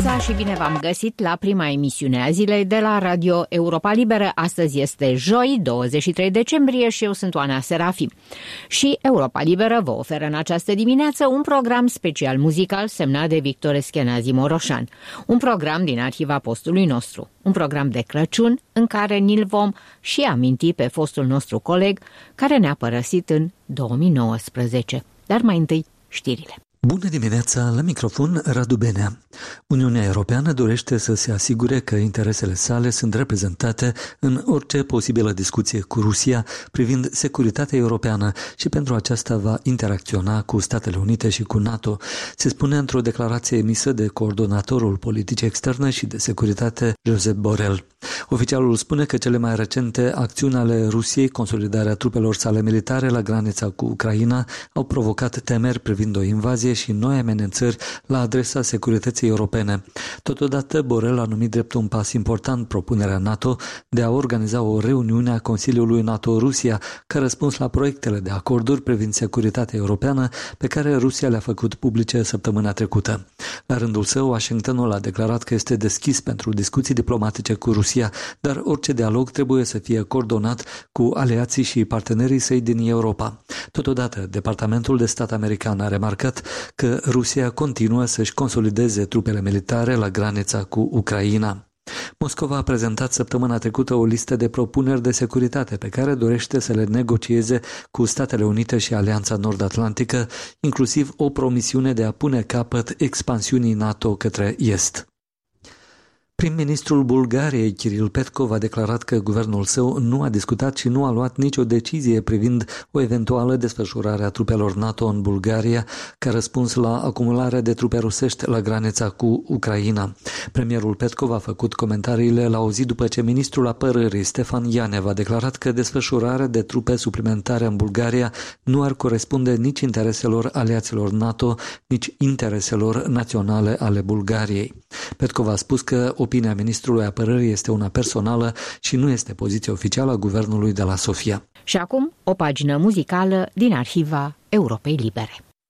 dimineața și bine v-am găsit la prima emisiune a zilei de la Radio Europa Liberă. Astăzi este joi, 23 decembrie și eu sunt Oana Serafim. Și Europa Liberă vă oferă în această dimineață un program special muzical semnat de Victor Eschenazi Moroșan. Un program din arhiva postului nostru. Un program de Crăciun în care ni-l vom și aminti pe fostul nostru coleg care ne-a părăsit în 2019. Dar mai întâi știrile. Bună dimineața, la microfon Radu Benea. Uniunea Europeană dorește să se asigure că interesele sale sunt reprezentate în orice posibilă discuție cu Rusia privind securitatea europeană și pentru aceasta va interacționa cu Statele Unite și cu NATO, se spune într-o declarație emisă de coordonatorul politicii externe și de securitate Josep Borrell. Oficialul spune că cele mai recente acțiuni ale Rusiei, consolidarea trupelor sale militare la granița cu Ucraina, au provocat temeri privind o invazie și noi amenințări la adresa securității europene. Totodată, Borrell a numit drept un pas important propunerea NATO de a organiza o reuniune a Consiliului NATO-Rusia ca răspuns la proiectele de acorduri privind securitatea europeană pe care Rusia le-a făcut publice săptămâna trecută. La rândul său, Washingtonul a declarat că este deschis pentru discuții diplomatice cu Rusia, dar orice dialog trebuie să fie coordonat cu aliații și partenerii săi din Europa. Totodată, Departamentul de Stat american a remarcat că Rusia continuă să-și consolideze trupele militare la granița cu Ucraina. Moscova a prezentat săptămâna trecută o listă de propuneri de securitate pe care dorește să le negocieze cu Statele Unite și Alianța Nord-Atlantică, inclusiv o promisiune de a pune capăt expansiunii NATO către Est. Prim-ministrul Bulgariei, Kiril Petkov, a declarat că guvernul său nu a discutat și nu a luat nicio decizie privind o eventuală desfășurare a trupelor NATO în Bulgaria ca răspuns la acumularea de trupe rusești la granița cu Ucraina. Premierul Petkov a făcut comentariile la o zi după ce ministrul apărării Stefan Ianev a declarat că desfășurarea de trupe suplimentare în Bulgaria nu ar corespunde nici intereselor aliaților NATO, nici intereselor naționale ale Bulgariei. Petkov a spus că opinia ministrului apărării este una personală și nu este poziția oficială a guvernului de la Sofia. Și acum o pagină muzicală din arhiva Europei Libere.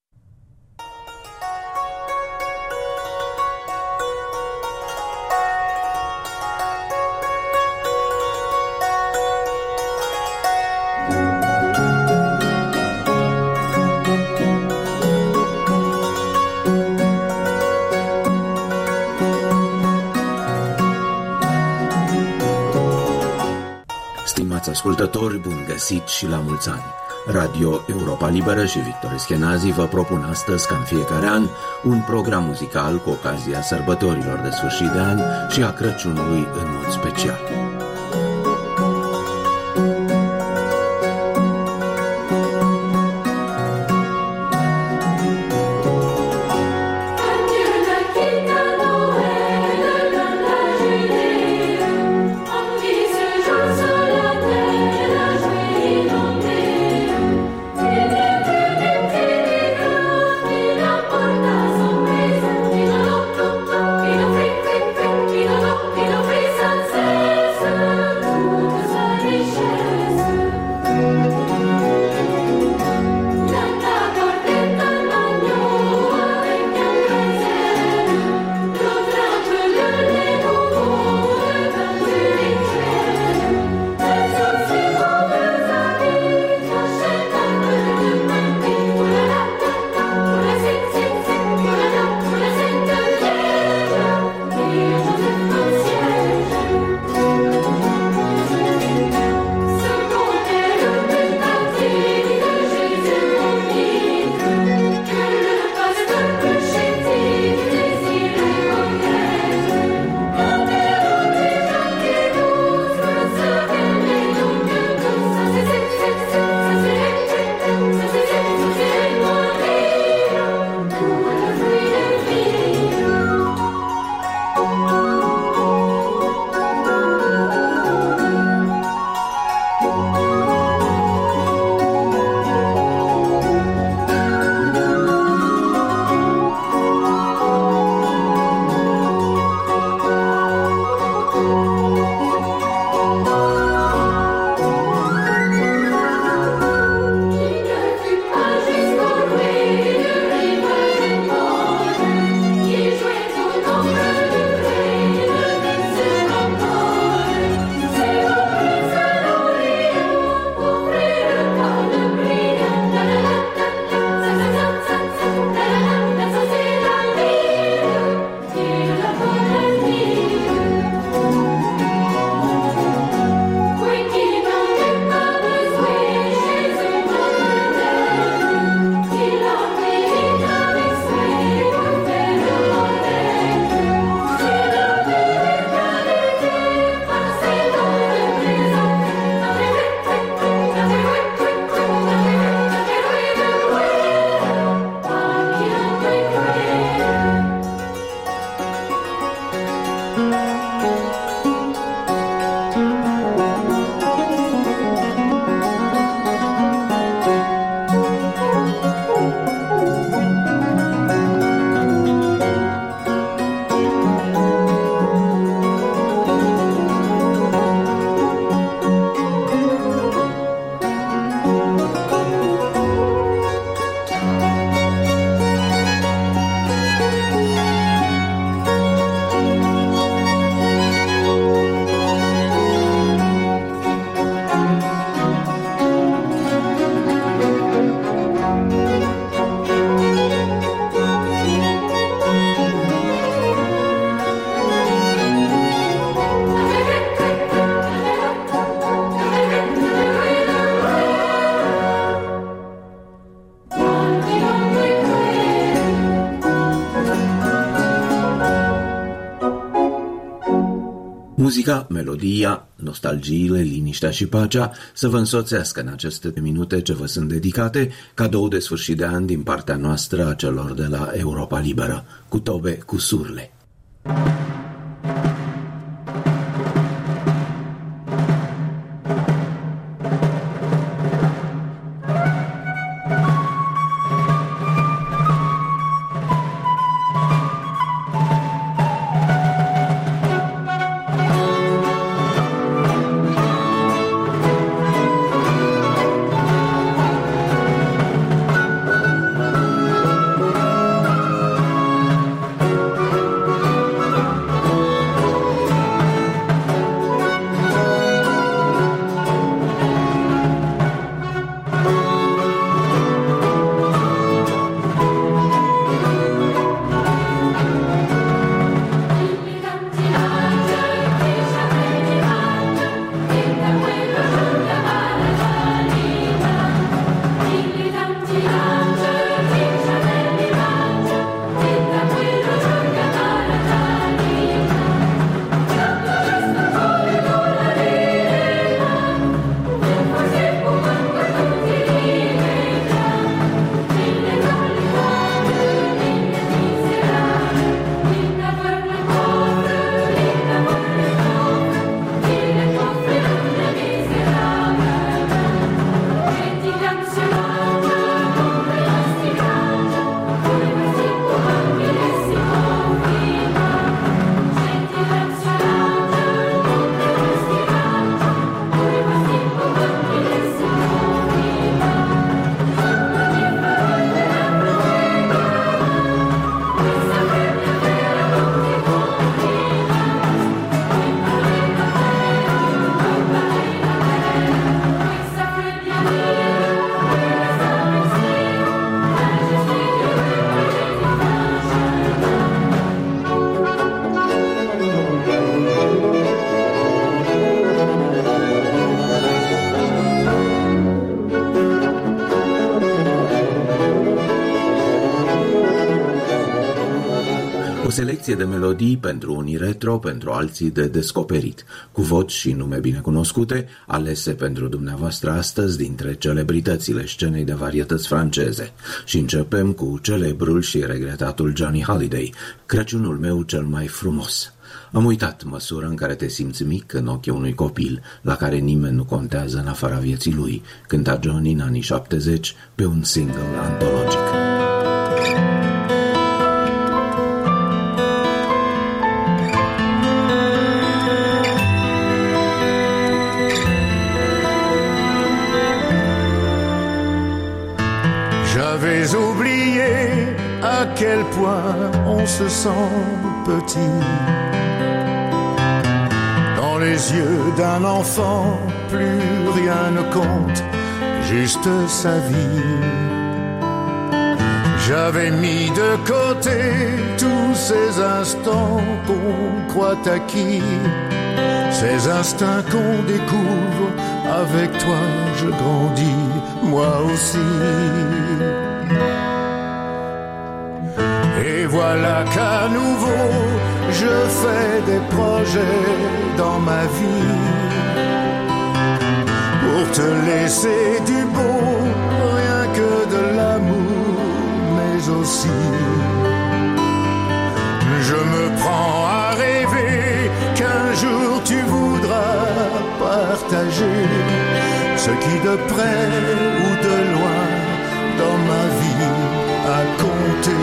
Stimați ascultători, bun găsit și la mulți ani! Radio Europa Liberă și Victor Eschenazi vă propun astăzi, ca în fiecare an, un program muzical cu ocazia sărbătorilor de sfârșit de an și a Crăciunului în mod special. Sans cesse Muzica, melodia, nostalgiile, liniștea și pacea să vă însoțească în aceste minute ce vă sunt dedicate, cadou de sfârșit de an din partea noastră a celor de la Europa Liberă. Cu tobe, cu surle. Selecție de melodii pentru unii retro, pentru alții de descoperit, cu voci și nume binecunoscute, alese pentru dumneavoastră astăzi dintre celebritățile scenei de varietăți franceze. Și începem cu celebrul și regretatul Johnny Hallyday, Crăciunul meu cel mai frumos. Am uitat măsura în care te simți mic în ochii unui copil, la care nimeni nu contează în afara vieții lui, cânta Johnny în anii 70 pe un single antologic. J'avais oublié à quel point on se sent petit. Dans les yeux d'un enfant, plus rien ne compte, juste sa vie. J'avais mis de côté tous ces instants qu'on croit acquis, ces instincts qu'on découvre. Avec toi je grandis, moi aussi. Et voilà qu'à nouveau je fais des projets dans ma vie, pour te laisser du beau, rien que de l'amour, mais aussi je me prends à rêver qu'un jour tu voudras partager ce qui de près ou de loin dans ma vie a compté.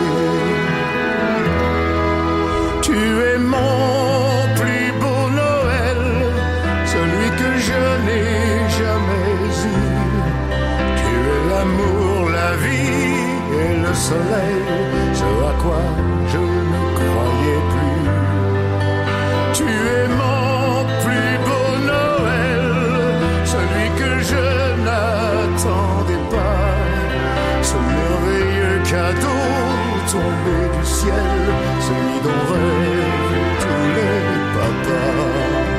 Tu es mon plus beau Noël, celui que je n'ai jamais eu. Tu es l'amour, la vie et le soleil, ce à quoi je ne croyais plus. Tu es mon plus beau Noël, celui que je n'attendais pas, ce merveilleux cadeau tombé du ciel, celui dont rêvent tous les papas.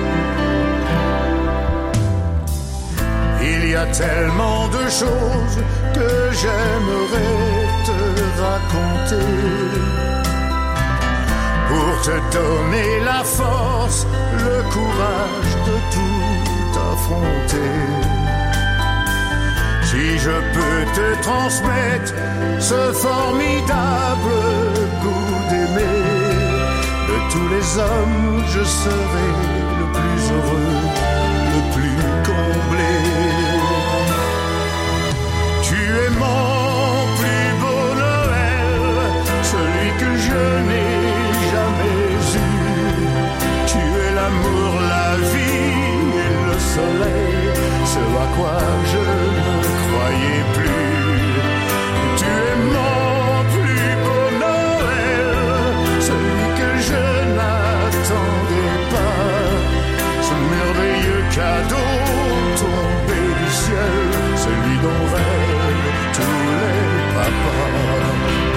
Il y a tellement de choses que j'aimerais te raconter, pour te donner la force, le courage de tout affronter. Si je peux te transmettre ce formidable goût d'aimer, de tous les hommes, je serai le plus heureux, le plus comblé. Tu es mon plus beau Noël, celui que je n'ai jamais eu. Tu es l'amour, la vie et le soleil, ce à quoi je ne croyais plus. Tu es mon plus beau Noël, celui que je n'attendais pas. Ce merveilleux cadeau tombé du ciel, celui dont rêvent tous les papas.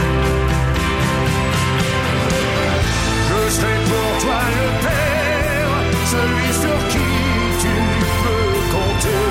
Je serai pour toi le père, celui sur qui tu peux compter.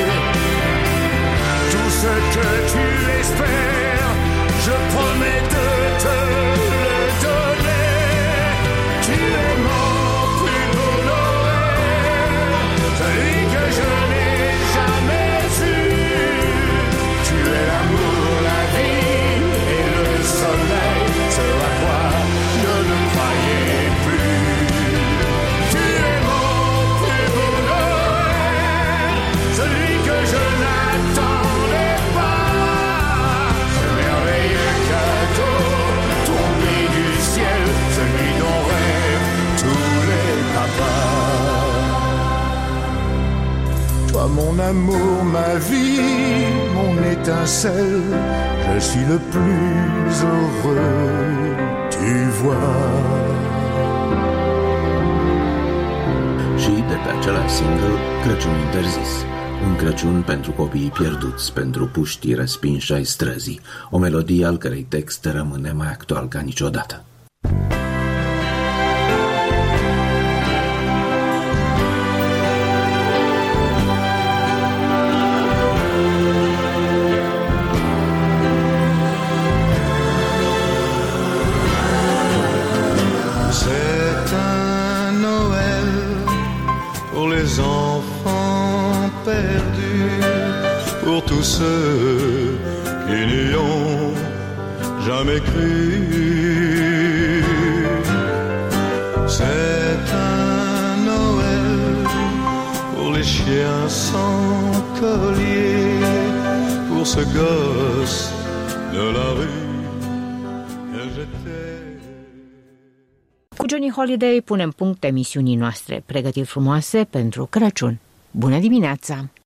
Tout ce que tu espères, je promets de te le donner. Tu es mon plus beau Noël, celui que je n'ai jamais eu. Tu es l'amour, la vie et le soleil, ce à quoi je ne croyais plus. Tu es mon plus beau Noël, celui que je n'attendais pas. Ce merveilleux cadeau tombé du ciel, celui dont rêvent tous les papas. Toi mon amour, ma vie, mon étincelle, je suis le plus heureux, tu vois. Și de pe același single, Crăciun interzis. Un Crăciun pentru copiii pierduți, pentru puștii respinși ai străzii. O melodie al cărei text rămâne mai actual ca niciodată. C'est un Noël pour les enfants perdus, pour tous ceux qui n'y ont jamais cru. C'est un Noël pour les chiens sans collier, pour ce gosse de la rue que j'étais. Cu Johnny Holiday punem punct emisiunii noastre. Pregătiri frumoase pentru Crăciun. Bună dimineața!